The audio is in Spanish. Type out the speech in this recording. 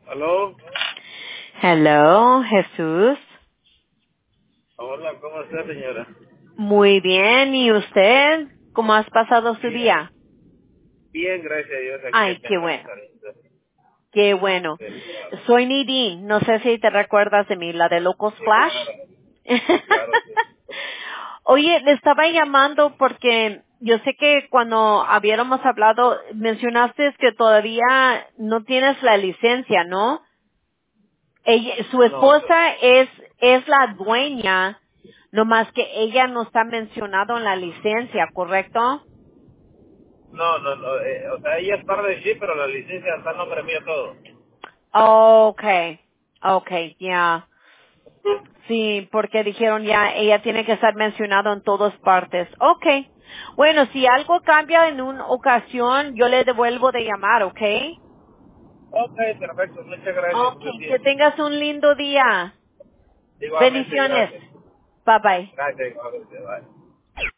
¿Aló? Hello, Jesús. Hola, ¿cómo está, señora? Muy bien, ¿y usted? ¿Cómo has pasado su Bien. día? Bien, gracias a Dios, aquí Ay, qué apenas bueno, saliendo qué bueno. del trabajo. Soy Nidin, no sé si te recuerdas de mí, la de Locos Sí, Flash. claro, claro, sí. Oye, le estaba llamando porque yo sé que cuando habíamos hablado mencionaste que todavía no tienes la licencia, ¿no? Su No, esposa es la dueña, nomás que ella no está mencionado en la licencia, ¿correcto? o sea, ella es parte de sí, pero la licencia está a nombre mío todo. Okay, okay, ya. Sí, porque dijeron ya, ella tiene que estar mencionado en todas partes. Okay. Bueno, si algo cambia en una ocasión, yo le devuelvo de llamar, ¿okay? Ok, perfecto, muchas gracias por su Okay, que tiempo. tengas un lindo día. Igualmente, Bendiciones. gracias. Bye bye. Gracias, igualmente, bye.